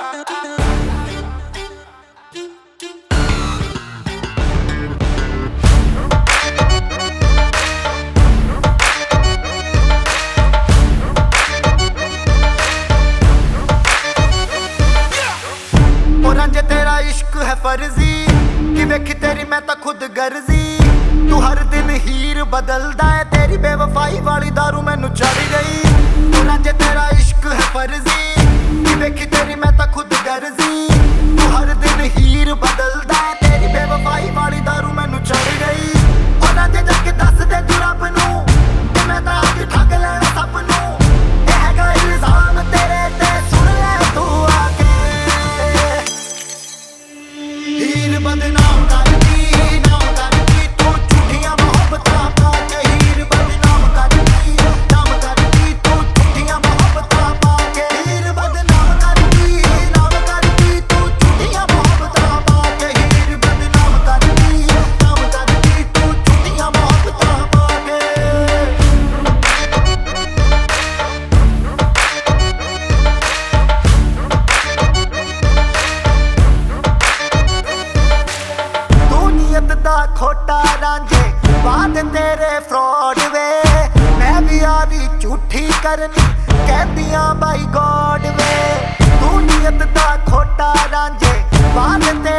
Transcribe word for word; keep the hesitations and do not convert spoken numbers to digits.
रंज तेरा इश्क है फर्जी कि वेखी तेरी मैं तो खुद गर्जी। तू हर दिन हीर बदलदा है, तेरी बेवफाई वाली दारू मैनू चढ़ गई। रंज तेरा इश्क है फर्जी कि वेखी तेरी मैं तो खुद गर्जी। तू हर दिन हीर बदलदा है, तेरी बेवफाई वाली दारू मैनू चढ़ गई। और रंज जाके दस दे तू रब नू कि मैं तां अज ठग लेना सब नू। ये हैगा इल्जाम तेरे ते, सुन ले तू आके। हीर बदनाम करदी नाम करदी तू झूठियां मोहब्बतां पाके। हीर बदनाम करदी नाम करदी तू झूठियां मोहब्बतां पाके। हीर बदनाम करदी नाम करदी तू झूठियां मोहब्बतां पाके। हीर बदनाम करदी नाम करदी तू झूठियां मोहब्बतां पाके। दा खोटा रांझे बाद तेरे फ्रॉड वे। मैं भी आदी झूठी करनी कहदियां बाई गॉड वे। तू नीयत दा खोटा रांझे बाद तेरे